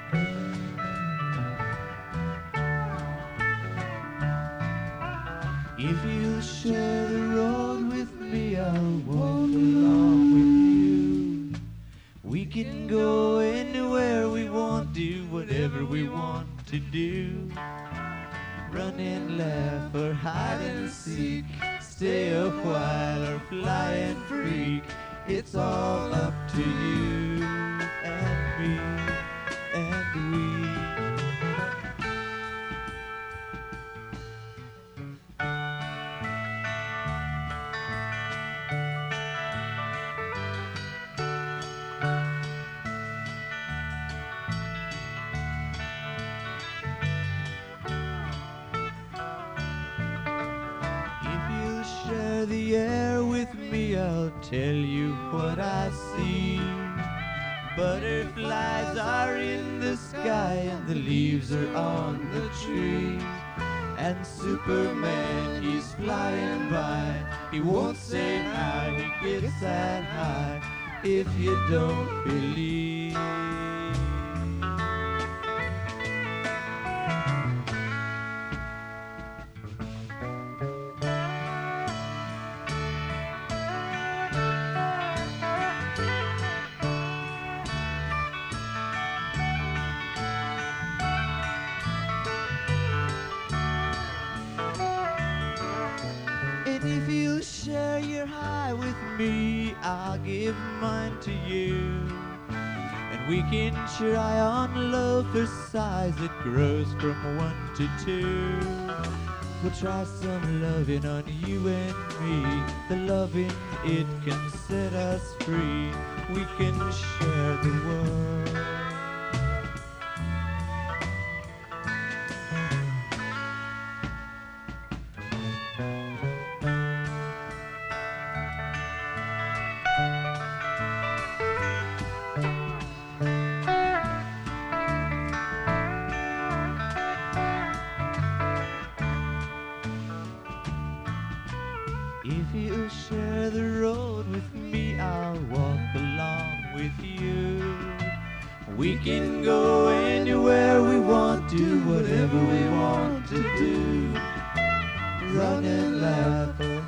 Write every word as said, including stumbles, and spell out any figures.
If you'll share the road with me, I'll walk along with you. We can go anywhere we want, do whatever we want to do. Run and laugh or hide and seek, stay a while or fly and freak. It's all up to you and me and we. Share the air with me, I'll tell you what I see. Butterflies are in the sky and the leaves are on the trees. And Superman, he's flying by. He won't say how he gets that high if you don't believe. If you'll share your high with me, I'll give mine to you. And we can try on love for size, it grows from one to two. We'll try some loving on you and me. The loving, it can set us free. We can share the world. If you'll share the road with me, I'll walk along with you. We can go anywhere we want, do whatever we want to do. Run and laugh